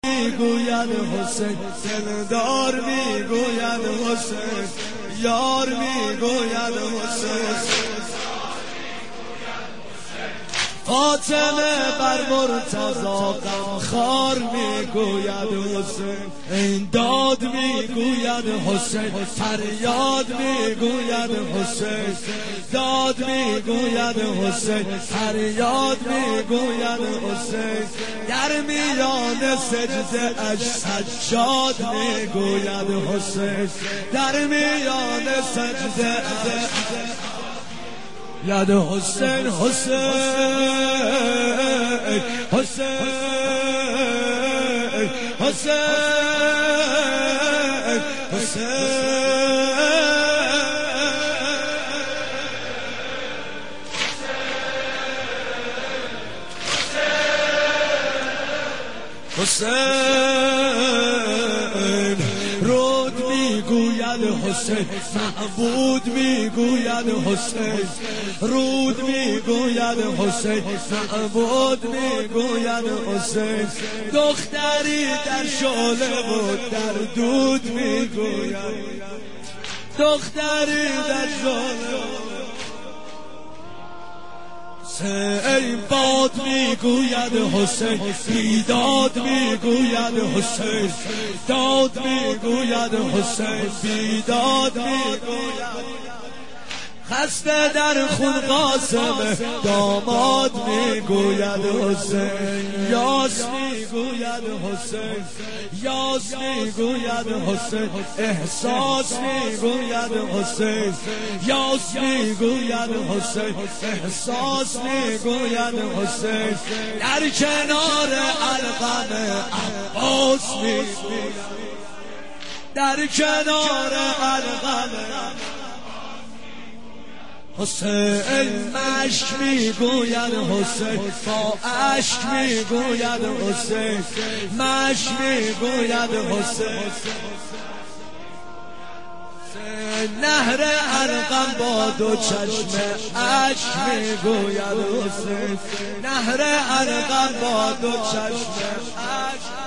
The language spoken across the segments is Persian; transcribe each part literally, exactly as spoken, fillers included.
میگوید حسین، دلدار میگوید حسین، یار میگوید حسین. فاطمه بر مرتضی غمخوار میگوید حسین، این داد میگوید حسین، فریاد میگوید حسین، داد میگوید حسین، فریاد میگوید حسین. در میان سجده اش سجاد میگوید حسین، در میان سجده یاد حسین، حسین، حسین، حسین، حسین، حسین. رود میگوید حسین، معبود میگوید حسین، رود میگوید حسین، معبود میگوید حسین. دختری در شعله بود در دود میگوید، دختری در شعله ای باد میگوید حسین، بیداد میگوید حسین، داد میگوید حسین، بیداد میگوید. خسته در خون قاسم داماد میگوید حسین، یاس میگوید حسین، یاس میگوید حسین، احساس میگوید حسین، یاس میگوید حسین، احساس میگوید حسین. در کنار علقم عباس میگوید، در کنار علقم حسین. مشک میگوید حسین، با اشک میگوید حسین، مشک میگوید حسین. نهر ارقم با دو چشم اشک میگوید حسین، نهر ارقم با دو چشم اشک.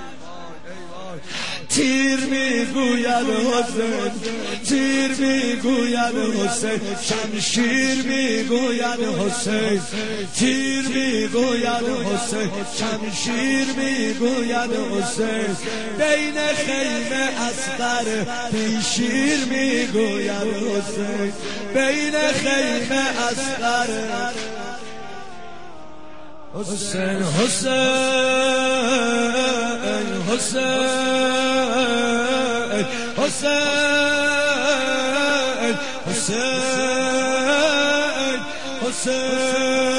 تیر میگوید حسین، تیر میگوید حسین، شمشیر میگوید حسین، تیر میگوید حسین، شمشیر میگوید حسین. بین خیمه اصغر پیشیر میگوید حسین، بین خیمه اصغر حسین، حسین، حسین، حسین، حسین، حسین.